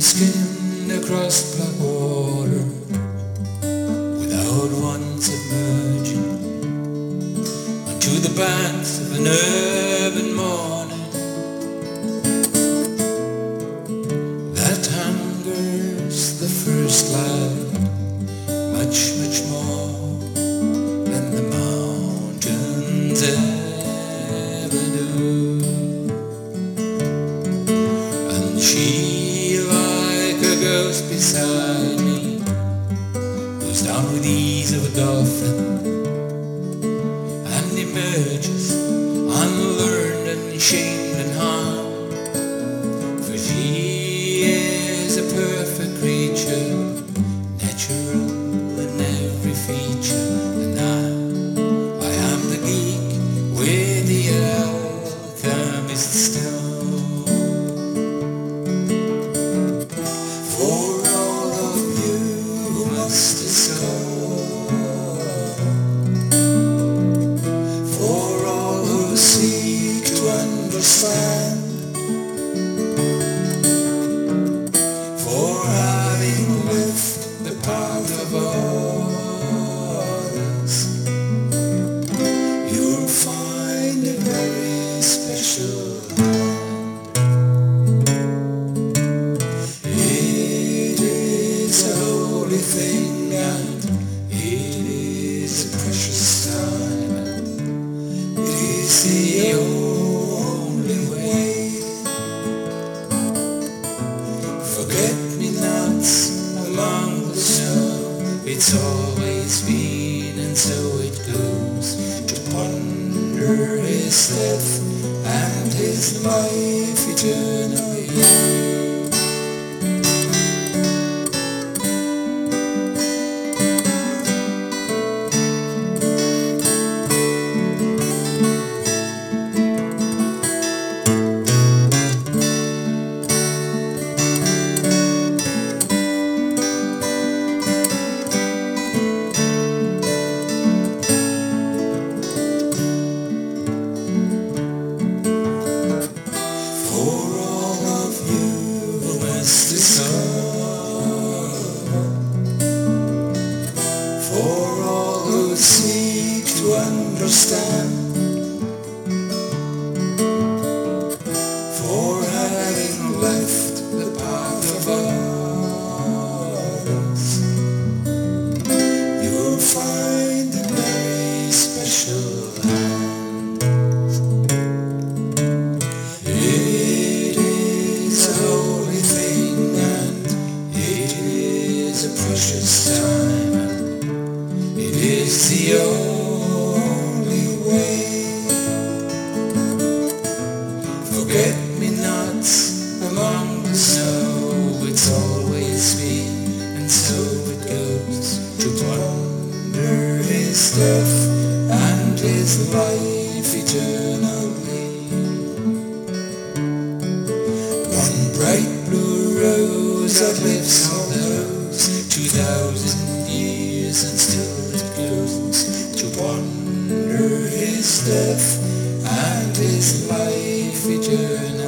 skimmed across black water without once emerging onto the banks of an urban morning that hungers the first light much, much more than the mountains ever do. And she, like a ghost beside me, goes down with the ease of a dolphin and emerges unlearned and shamed and harmed. For she is a perfect creature, natural in every feature, and I am the geek with the alchemist's stone. For all of you who must discover, for all who seek to understand, for having left the path of others, you'll find a very special hand. It is a holy thing and it is a precious time. It is the only way. Forget-me-nots among the snow, it's always been and so it goes, to ponder his death and his life eternally. For all who seek to understand, for having left the path of others, you'll find a very special hand. It is a holy thing and it is a precious time. It is the only way. Forget-me-nots among the snow, it's always been and so it goes, to ponder his death and his life eternally. One bright blue rose outlives all those 2,000 years and still it goes, to ponder his death and his life eternally.